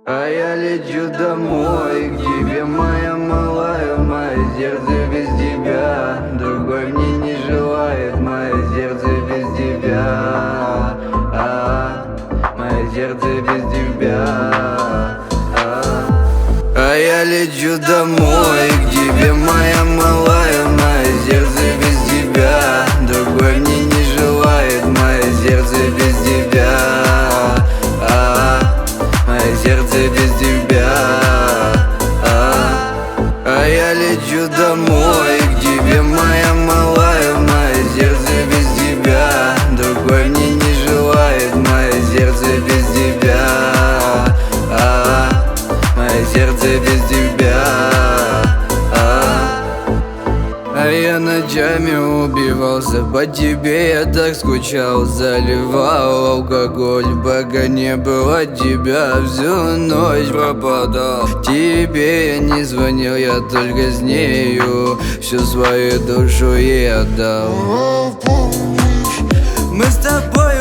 А я лечу домой к тебе, моя малая. Мое сердце без тебя, другой мне не желает. Мое сердце без тебя, мое сердце без тебя. А я лечу домой к тебе, моя малая. Мое сердце без тебя, другой мне не желает. Мое сердце без тебя, мое сердце без тебя. А я лечу домой к тебе, моя малая. Мое сердце без тебя, другой мне не желает. Мое сердце без тебя, мое сердце без тебя. А я ночами убивался по тебе, я так скучал. Заливал алкоголь, пока не было тебя. Всю ночь пропадал, тебе я не звонил, я только с нею всю свою душу ей отдал. Мы с тобой